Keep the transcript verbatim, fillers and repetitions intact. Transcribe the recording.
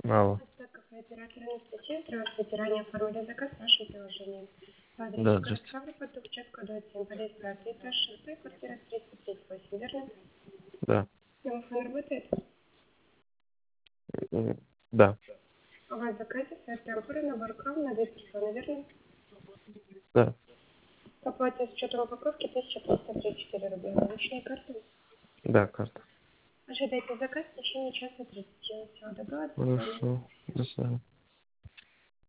Алло. Так, кафе оператор Анастасия. Здравствуйте. Ранее оформили заказ в нашем приложении. По Да, адресу город здрасте. Ставрополь, Тухчатка, двадцать семь, подъезд пятый, этаж шестой, квартира триста тридцать восемь, верно? Да. Домофон работает? М, Да. У вас в заказе сет ампура, набор кров на две персоны, верно? Да. К оплате с учетом упаковки тысяча триста тридцать четыре рубля. Наличные карты. Да, карта. Ожидайте заказ в течение часа тридцати. Всего доброго, до свидания. Хорошо. До свидания.